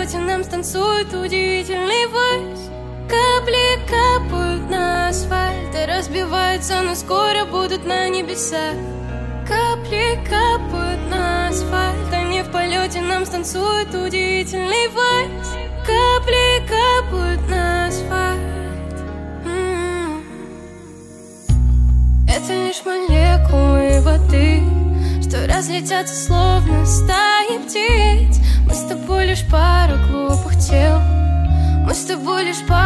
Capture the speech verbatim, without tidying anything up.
полете нам станцует удивительный вальс. Капли капают на асфальт и разбиваются, но скоро будут на небесах. Капли капают на асфальт, они в полете нам станцуют удивительный вальс. Капли капают на асфальт. М-м-м. Это лишь молекулы воды, что разлетятся словно стаи птиц. Мы с тобой лишь пара глупых тел, мы с тобой лишь пара